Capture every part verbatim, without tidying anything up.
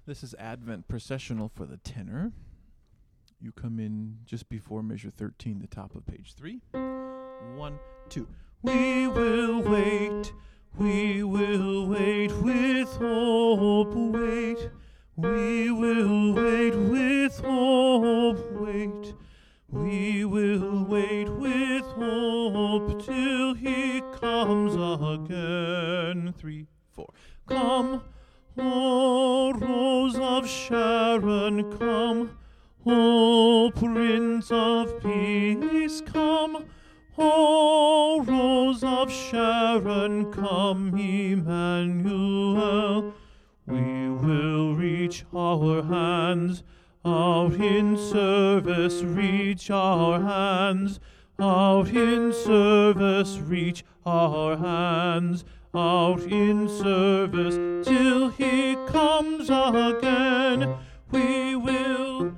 This is Advent processional for the tenor. You come in just before measure thirteen, the top of page three. One, two. We will wait, we will wait with hope, wait. We will wait with hope, wait. We will wait with hope till he comes again. Three, four. Come, O Rose of Sharon, come. O Prince of Peace, come. O Rose of Sharon, come, Emmanuel. We will reach our hands out in service, reach our hands out in service, reach our hands out in service till he comes again. We will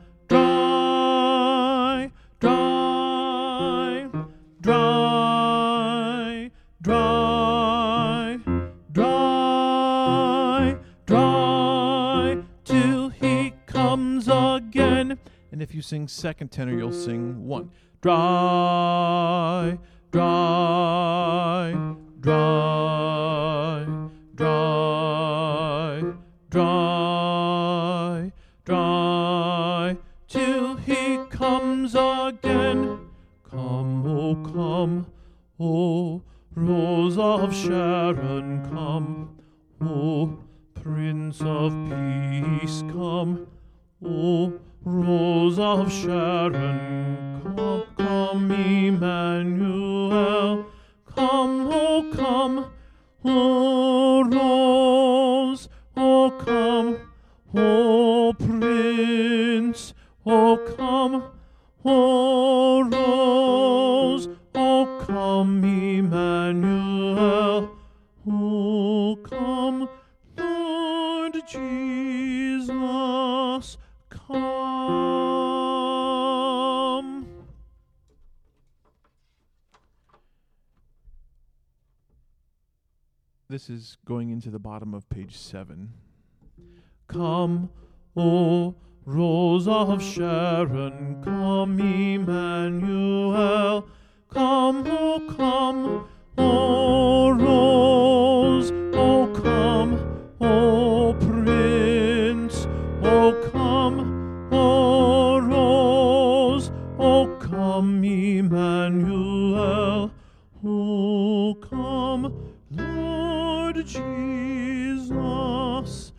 dry, dry, dry, dry, dry, dry till he comes again. And if you sing second tenor, you'll sing one. Dry, dry, dry, dry, dry, dry, till he comes again. Come, O come, O Rose of Sharon, come, O Prince of Peace, come, O Rose of Sharon, come, come, Emmanuel, come, O come, O Rose, O come, O Prince, O come, O Rose, O come, Emmanuel, O come, Lord Jesus, come. This is going into the bottom of page seven. Come, O Rose of Sharon, come, Emmanuel, come, O come, O Rose, O come, O Prince, O come, O Rose, O come, Emmanuel, O come, Lord Jesus,